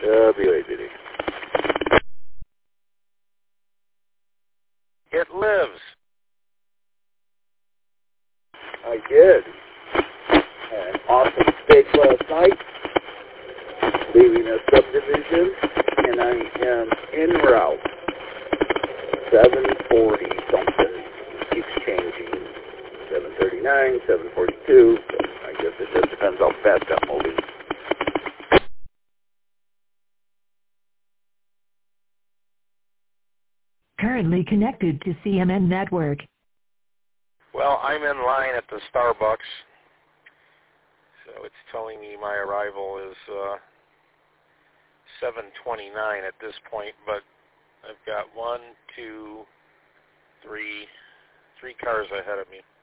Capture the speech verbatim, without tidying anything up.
Uh, be right, Diddy. It lives. I did. Had an awesome steak last night, leaving a subdivision, and I am en route. seven forty something. Keeps changing. seven thirty-nine, seven forty-two. So I guess it just depends how fast I'm moving. Currently connected to C M N Network. Well, I'm in line at the Starbucks, so it's telling me my arrival is uh, seven twenty-nine at this point, but I've got one, two, three, three cars ahead of me.